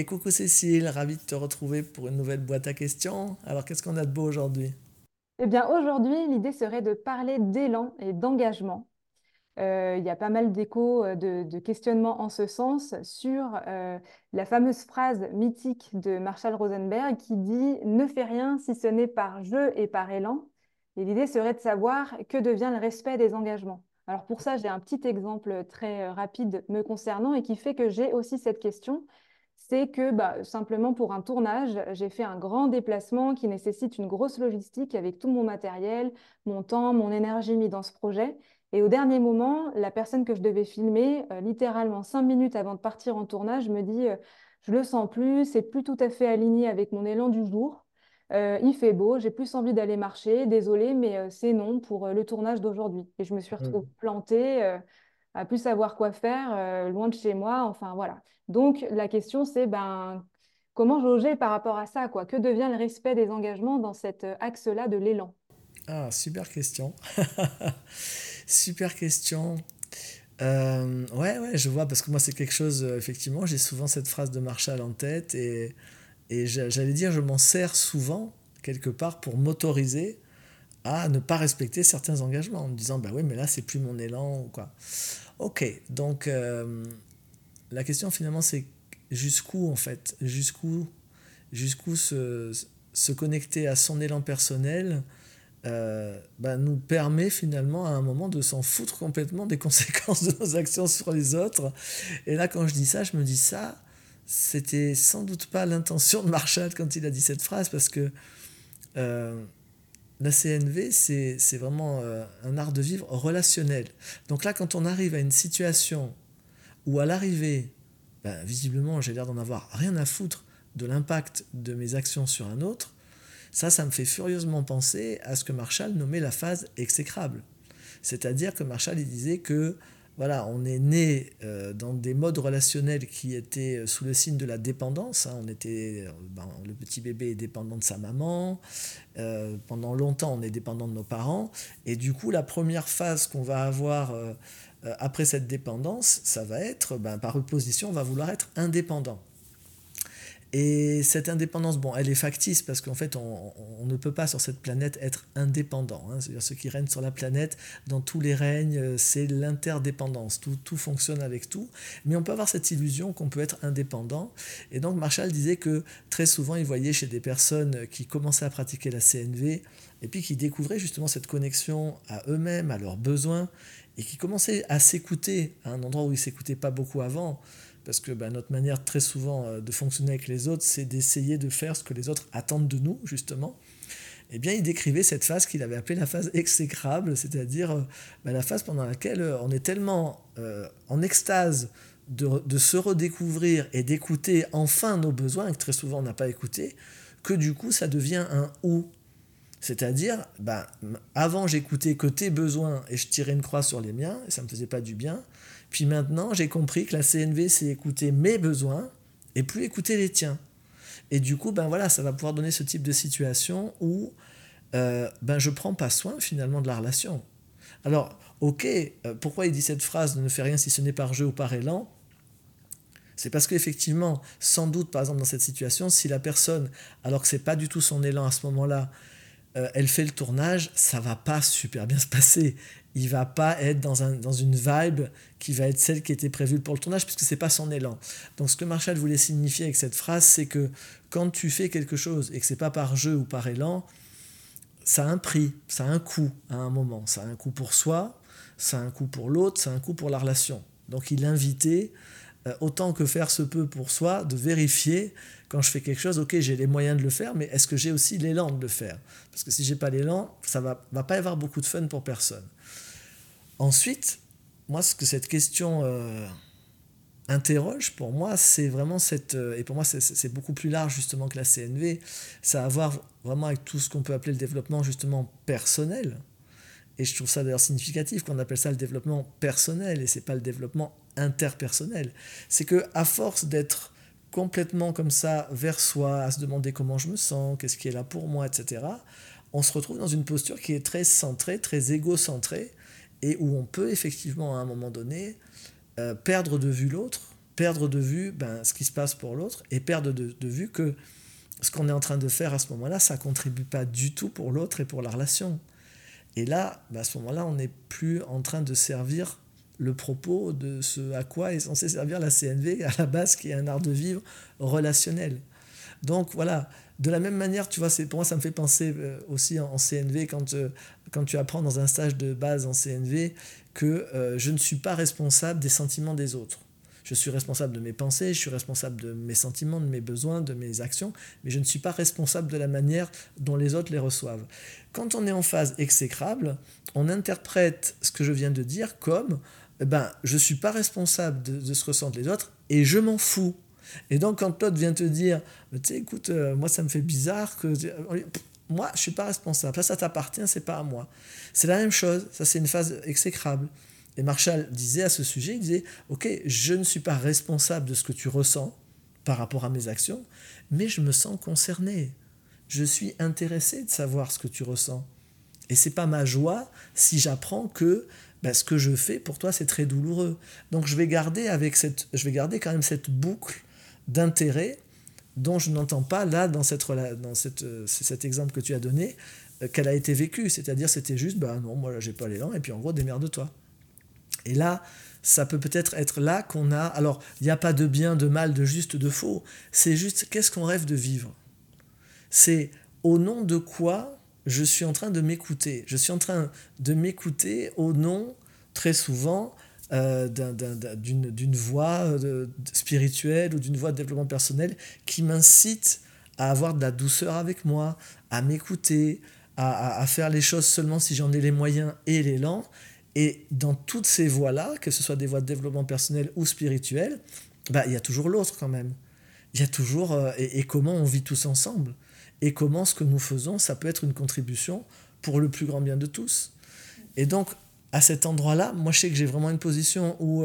Et coucou Cécile, ravi de te retrouver pour une nouvelle boîte à questions. Alors qu'est-ce qu'on a de beau aujourd'hui? Eh bien, aujourd'hui, l'idée serait de parler d'élan et d'engagement. Il y a pas mal d'échos, de questionnements en ce sens sur la fameuse phrase mythique de Marshall Rosenberg qui dit «Ne fais rien si ce n'est par jeu et par élan». Et l'idée serait de savoir que devient le respect des engagements. Alors pour ça, j'ai un petit exemple très rapide me concernant et qui fait que j'ai aussi cette question. C'est que simplement pour un tournage, j'ai fait un grand déplacement qui nécessite une grosse logistique avec tout mon matériel, mon temps, mon énergie mis dans ce projet. Et au dernier moment, la personne que je devais filmer, littéralement 5 minutes avant de partir en tournage, me dit je le sens plus, c'est plus tout à fait aligné avec mon élan du jour. Il fait beau, j'ai plus envie d'aller marcher, désolée, mais c'est non pour le tournage d'aujourd'hui. Et je me suis retrouvée plantée, à plus savoir quoi faire, loin de chez moi, enfin voilà. Donc la question c'est comment jauger par rapport à ça, quoi? Que devient le respect des engagements dans cet axe-là de l'élan? Ah, super question. Super question. Ouais, je vois, parce que moi c'est quelque chose, effectivement, j'ai souvent cette phrase de Marshall en tête et j'allais dire, je m'en sers souvent, quelque part, pour m'autoriser à ne pas respecter certains engagements, en me disant, bah oui, mais là c'est plus mon élan ou quoi. Ok, donc la question finalement c'est jusqu'où en fait, jusqu'où se connecter à son élan personnel nous permet finalement à un moment de s'en foutre complètement des conséquences de nos actions sur les autres. Et là, quand je dis ça, je me dis ça, c'était sans doute pas l'intention de Marshall quand il a dit cette phrase, parce que euh, la CNV, c'est vraiment un art de vivre relationnel. Donc là, quand on arrive à une situation où à l'arrivée, visiblement, j'ai l'air d'en avoir rien à foutre de l'impact de mes actions sur un autre, ça me fait furieusement penser à ce que Marshall nommait la phase exécrable. C'est-à-dire que Marshall il disait que voilà, on est né dans des modes relationnels qui étaient sous le signe de la dépendance. Hein. On était, le petit bébé est dépendant de sa maman. Pendant longtemps, on est dépendant de nos parents. Et du coup, la première phase qu'on va avoir après cette dépendance, ça va être, par opposition, on va vouloir être indépendant. Et cette indépendance, bon, elle est factice parce qu'en fait, on ne peut pas sur cette planète être indépendant. Hein. C'est-à-dire ce qui règne sur la planète, dans tous les règnes, c'est l'interdépendance. Tout fonctionne avec tout. Mais on peut avoir cette illusion qu'on peut être indépendant. Et donc Marshall disait que très souvent, il voyait chez des personnes qui commençaient à pratiquer la CNV et puis qui découvraient justement cette connexion à eux-mêmes, à leurs besoins, et qui commençaient à s'écouter à un endroit où ils ne s'écoutaient pas beaucoup avant, parce que notre manière très souvent de fonctionner avec les autres, c'est d'essayer de faire ce que les autres attendent de nous, justement. Eh bien, il décrivait cette phase qu'il avait appelée la phase exécrable, c'est-à-dire la phase pendant laquelle on est tellement en extase de se redécouvrir et d'écouter enfin nos besoins, et que très souvent on n'a pas écouté, que du coup ça devient un ou. C'est-à-dire, avant j'écoutais que tes besoins et je tirais une croix sur les miens et ça me faisait pas du bien. Puis maintenant j'ai compris que la CNV c'est écouter mes besoins et plus écouter les tiens. Et du coup, voilà, ça va pouvoir donner ce type de situation où je prends pas soin finalement de la relation. Alors, ok, pourquoi il dit cette phrase de ne faire rien si ce n'est par jeu ou par élan? C'est parce qu'effectivement, sans doute, par exemple, dans cette situation, si la personne, alors que c'est pas du tout son élan à ce moment-là, elle fait le tournage, ça va pas super bien se passer. Il va pas être dans une vibe qui va être celle qui était prévue pour le tournage, puisque c'est pas son élan. Donc ce que Marshall voulait signifier avec cette phrase, c'est que quand tu fais quelque chose et que c'est pas par jeu ou par élan, ça a un prix, ça a un coût à un moment. Ça a un coût pour soi, ça a un coût pour l'autre, ça a un coût pour la relation. Donc il invitait autant que faire se peut pour soi, de vérifier quand je fais quelque chose, ok, j'ai les moyens de le faire, mais est-ce que j'ai aussi l'élan de le faire? Parce que si j'ai pas l'élan, ça va pas y avoir beaucoup de fun pour personne. Ensuite, moi, ce que cette question interroge, pour moi, c'est vraiment cette... et pour moi, c'est beaucoup plus large, justement, que la CNV. Ça a à voir vraiment avec tout ce qu'on peut appeler le développement, justement, personnel. Et je trouve ça d'ailleurs significatif qu'on appelle ça le développement personnel et c'est pas le développement interpersonnel. C'est que à force d'être complètement comme ça vers soi, à se demander comment je me sens, qu'est-ce qui est là pour moi, etc., on se retrouve dans une posture qui est très centrée, très égocentrée et où on peut effectivement à un moment donné perdre de vue l'autre perdre de vue ce qui se passe pour l'autre et perdre de vue que ce qu'on est en train de faire à ce moment-là, ça ne contribue pas du tout pour l'autre et pour la relation. Et là, à ce moment-là, on n'est plus en train de servir le propos de ce à quoi est censé servir la CNV, à la base, qui est un art de vivre relationnel. Donc voilà, de la même manière, tu vois, pour moi, ça me fait penser aussi en CNV, quand tu apprends dans un stage de base en CNV, que je ne suis pas responsable des sentiments des autres. Je suis responsable de mes pensées, je suis responsable de mes sentiments, de mes besoins, de mes actions, mais je ne suis pas responsable de la manière dont les autres les reçoivent. Quand on est en phase exécrable, on interprète ce que je viens de dire comme je ne suis pas responsable de ce que ressentent les autres et je m'en fous. Et donc quand l'autre vient te dire, tu sais, écoute, moi ça me fait bizarre que... Moi, je ne suis pas responsable, ça t'appartient, c'est pas à moi. C'est la même chose, ça c'est une phase exécrable. Et Marshall disait à ce sujet, il disait, ok, je ne suis pas responsable de ce que tu ressens par rapport à mes actions, mais je me sens concerné. Je suis intéressé de savoir ce que tu ressens. Et c'est pas ma joie si j'apprends que ce que je fais pour toi c'est très douloureux. Donc je vais garder quand même cette boucle d'intérêt dont je n'entends pas là dans cet exemple que tu as donné qu'elle a été vécue. C'est-à-dire c'était juste non, moi là j'ai pas l'élan et puis en gros démerde-toi. Et là, ça peut-être être là qu'on a... Alors, il n'y a pas de bien, de mal, de juste, de faux. C'est juste, qu'est-ce qu'on rêve de vivre ? C'est au nom de quoi je suis en train de m'écouter. Je suis en train de m'écouter au nom, très souvent, d'une voie spirituelle ou d'une voie de développement personnel qui m'incite à avoir de la douceur avec moi, à m'écouter, à faire les choses seulement si j'en ai les moyens et l'élan. Et dans toutes ces voies-là, que ce soit des voies de développement personnel ou spirituel, il y a toujours l'autre quand même. Il y a toujours... et comment on vit tous ensemble. Et comment ce que nous faisons, ça peut être une contribution pour le plus grand bien de tous. Et donc, à cet endroit-là, moi je sais que j'ai vraiment une position où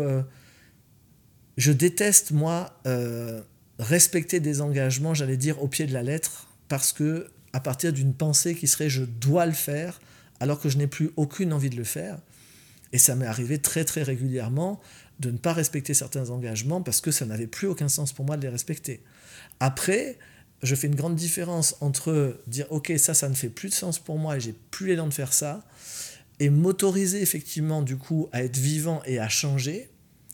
je déteste, moi, respecter des engagements, j'allais dire, au pied de la lettre, parce que à partir d'une pensée qui serait « je dois le faire », alors que je n'ai plus aucune envie de le faire. Et ça m'est arrivé très très régulièrement de ne pas respecter certains engagements parce que ça n'avait plus aucun sens pour moi de les respecter. Après, je fais une grande différence entre dire « ok, ça ne fait plus de sens pour moi et j'ai plus l'élan de faire ça » et m'autoriser effectivement du coup à être vivant et à changer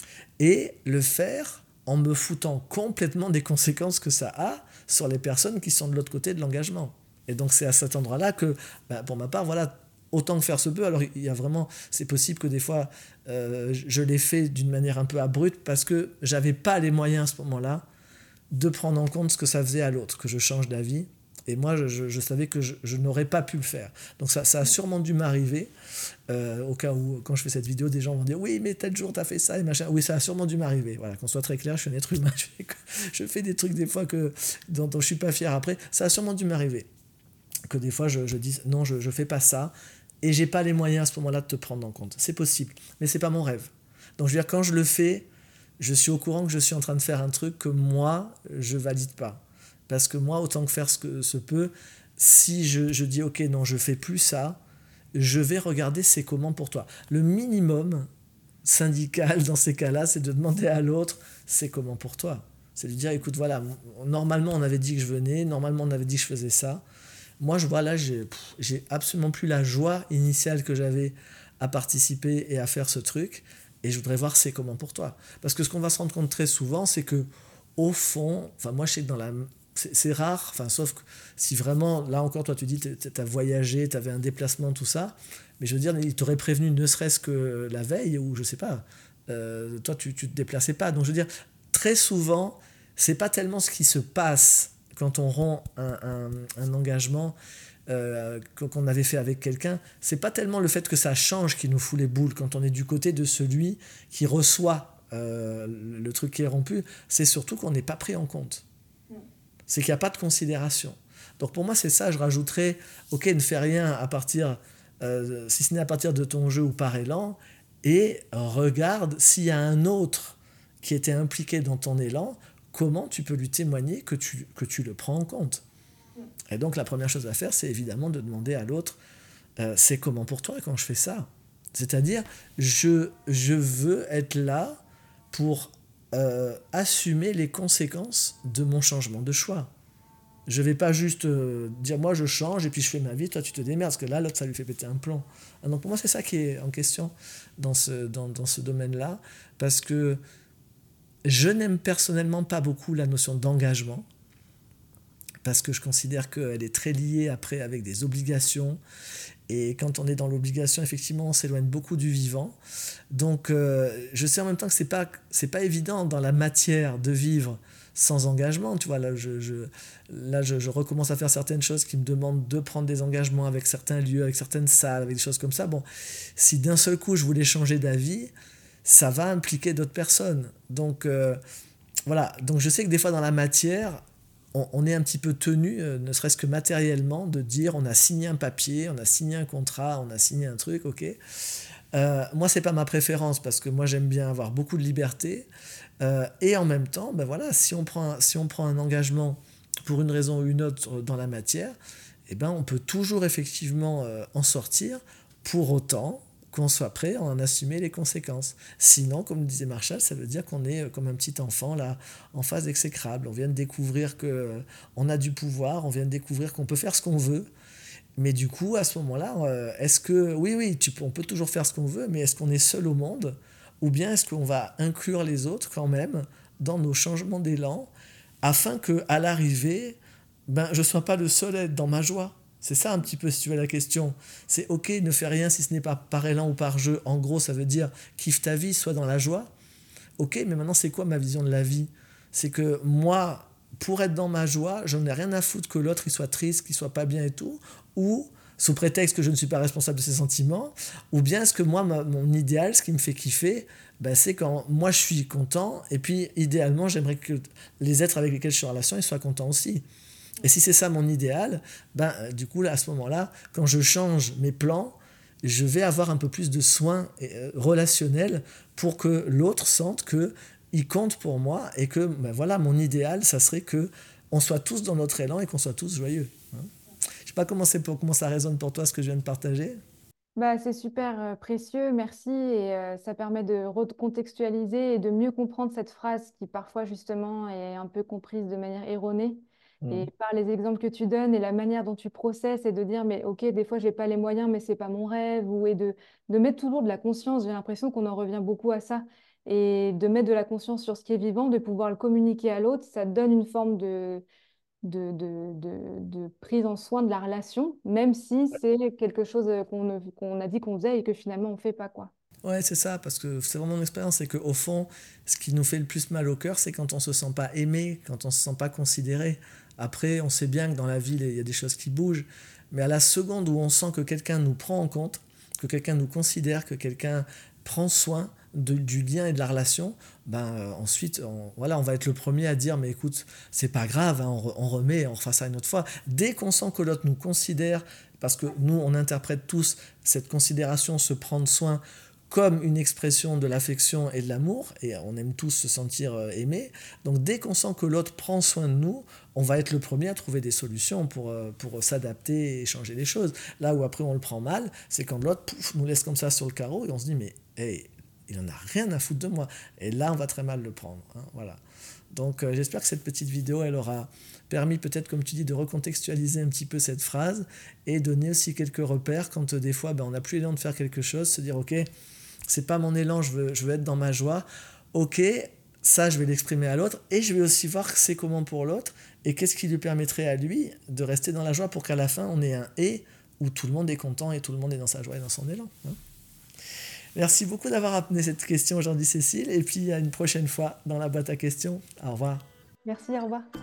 et le faire en me foutant complètement des conséquences que ça a sur les personnes qui sont de l'autre côté de l'engagement. Et donc c'est à cet endroit-là que, pour ma part, voilà, autant que faire se peut. Alors il y a vraiment, c'est possible que des fois je l'ai fait d'une manière un peu abrupte parce que j'avais pas les moyens à ce moment-là de prendre en compte ce que ça faisait à l'autre, que je change d'avis. Et moi, je savais que je n'aurais pas pu le faire. Donc ça a sûrement dû m'arriver, au cas où, quand je fais cette vidéo, des gens vont dire « Oui, mais tel jour, t'as fait ça, et machin. » Oui, ça a sûrement dû m'arriver. Voilà, qu'on soit très clair, je suis un être humain. Je fais des trucs des fois dont je ne suis pas fier après. Ça a sûrement dû m'arriver. Que des fois, je dis « Non, je ne fais pas ça. » Et je n'ai pas les moyens à ce moment-là de te prendre en compte. C'est possible, mais ce n'est pas mon rêve. Donc je veux dire, quand je le fais, je suis au courant que je suis en train de faire un truc que moi, je ne valide pas. Parce que moi, autant que faire ce que se peut, si je dis « Ok, non, je ne fais plus ça », je vais regarder c'est comment pour toi. Le minimum syndical dans ces cas-là, c'est de demander à l'autre c'est comment pour toi. C'est de dire « Écoute, voilà, normalement on avait dit que je venais, normalement on avait dit que je faisais ça. Moi, je vois là, j'ai absolument plus la joie initiale que j'avais à participer et à faire ce truc. Et je voudrais voir c'est comment pour toi. » Parce que ce qu'on va se rendre compte très souvent, c'est que au fond, enfin moi je sais que c'est rare, enfin sauf que si vraiment, là encore toi tu dis tu as voyagé, tu avais un déplacement, tout ça, mais je veux dire, il t'aurait prévenu ne serait-ce que la veille, ou je sais pas, toi tu te déplaçais pas. Donc je veux dire, très souvent, c'est pas tellement ce qui se passe quand on rompt un engagement qu'on avait fait avec quelqu'un, c'est pas tellement le fait que ça change qui nous fout les boules quand on est du côté de celui qui reçoit le truc qui est rompu, c'est surtout qu'on n'est pas pris en compte. C'est qu'il n'y a pas de considération. Donc pour moi, c'est ça, je rajouterais, ok, ne fais rien à partir, si ce n'est à partir de ton jeu ou par élan, et regarde s'il y a un autre qui était impliqué dans ton élan, comment tu peux lui témoigner que tu le prends en compte. Et donc la première chose à faire, c'est évidemment de demander à l'autre, c'est comment pour toi quand je fais ça ? C'est-à-dire, je veux être là pour assumer les conséquences de mon changement de choix. Je vais pas juste dire moi je change et puis je fais ma vie, toi tu te démerdes, parce que là l'autre ça lui fait péter un plomb. Donc pour moi c'est ça qui est en question dans ce domaine-là, parce que je n'aime personnellement pas beaucoup la notion d'engagement, parce que je considère qu'elle est très liée après avec des obligations, et quand on est dans l'obligation, effectivement, on s'éloigne beaucoup du vivant. Donc je sais en même temps que c'est pas évident dans la matière de vivre sans engagement. Tu vois, là, je recommence à faire certaines choses qui me demandent de prendre des engagements avec certains lieux, avec certaines salles, avec des choses comme ça. Bon, si d'un seul coup je voulais changer d'avis, ça va impliquer d'autres personnes. Donc voilà, donc je sais que des fois dans la matière, on est un petit peu tenu, ne serait-ce que matériellement, de dire on a signé un papier, on a signé un contrat, on a signé un truc, ok. Moi, c'est pas ma préférence parce que moi j'aime bien avoir beaucoup de liberté. Et en même temps, ben voilà, si on prend un engagement pour une raison ou une autre dans la matière, eh ben, on peut toujours effectivement en sortir, pour autant qu'on soit prêt à en assumer les conséquences. Sinon, comme disait Marshall, ça veut dire qu'on est comme un petit enfant là, en phase exécrable. On vient de découvrir qu'on a du pouvoir, on vient de découvrir qu'on peut faire ce qu'on veut. Mais du coup, à ce moment-là, est-ce que... Oui, oui, on peut toujours faire ce qu'on veut, mais est-ce qu'on est seul au monde? Ou bien est-ce qu'on va inclure les autres quand même dans nos changements d'élan, afin qu'à l'arrivée, ben, je ne sois pas le seul à être dans ma joie? C'est ça un petit peu, si tu veux, la question. C'est ok, ne fais rien si ce n'est pas par élan ou par jeu. En gros, ça veut dire kiffe ta vie, sois dans la joie. Ok, mais maintenant, c'est quoi ma vision de la vie? C'est que moi, pour être dans ma joie, je n'ai rien à foutre que l'autre il soit triste, qu'il soit pas bien et tout, ou sous prétexte que je ne suis pas responsable de ses sentiments, ou bien est-ce que moi, mon idéal, ce qui me fait kiffer, ben, c'est quand moi je suis content, et puis idéalement, j'aimerais que les êtres avec lesquels je suis en relation, ils soient contents aussi. Et si c'est ça mon idéal, ben, du coup, là, à ce moment-là, quand je change mes plans, je vais avoir un peu plus de soins relationnels pour que l'autre sente que il compte pour moi et que ben voilà, mon idéal, ça serait que on soit tous dans notre élan et qu'on soit tous joyeux. Hein. Je sais pas comment ça résonne pour toi ce que je viens de partager. Bah, c'est super précieux, merci. Et ça permet de recontextualiser et de mieux comprendre cette phrase qui parfois justement est un peu comprise de manière erronée. Et Mm. par les exemples que tu donnes et la manière dont tu processes et de dire, mais ok, des fois j'ai pas les moyens, mais c'est pas mon rêve, de mettre toujours de la conscience. J'ai l'impression qu'on en revient beaucoup à ça. Et de mettre de la conscience sur ce qui est vivant, de pouvoir le communiquer à l'autre, ça donne une forme de prise en soin de la relation, même si c'est quelque chose qu'on a dit qu'on faisait et que finalement on ne fait pas, quoi. Ouais, c'est ça, parce que c'est vraiment mon expérience, c'est qu'au fond, ce qui nous fait le plus mal au cœur, c'est quand on se sent pas aimé, quand on se sent pas considéré. Après, on sait bien que dans la vie, il y a des choses qui bougent, mais à la seconde où on sent que quelqu'un nous prend en compte, que quelqu'un nous considère, que quelqu'un prend soin du lien et de la relation, ben ensuite, voilà, on va être le premier à dire, mais écoute, c'est pas grave, hein, on remet, on refera ça une autre fois. Dès qu'on sent que l'autre nous considère, parce que nous, on interprète tous cette considération, se prendre soin, comme une expression de l'affection et de l'amour, et on aime tous se sentir aimé. Donc dès qu'on sent que l'autre prend soin de nous, on va être le premier à trouver des solutions pour s'adapter et changer les choses. Là où après on le prend mal, c'est quand l'autre nous laisse comme ça sur le carreau et on se dit mais hey, il en a rien à foutre de moi. Et là on va très mal le prendre. Hein, voilà. Donc j'espère que cette petite vidéo, elle aura permis peut-être, comme tu dis, de recontextualiser un petit peu cette phrase et donner aussi quelques repères quand des fois ben, on n'a plus l'élan de faire quelque chose, se dire ok, c'est pas mon élan, je veux être dans ma joie. Ok, ça je vais l'exprimer à l'autre et je vais aussi voir c'est comment pour l'autre et qu'est-ce qui lui permettrait à lui de rester dans la joie pour qu'à la fin on ait un et où tout le monde est content et tout le monde est dans sa joie et dans son élan. Hein. Merci beaucoup d'avoir amené cette question aujourd'hui Cécile et puis à une prochaine fois dans la boîte à questions. Au revoir. Merci, au revoir.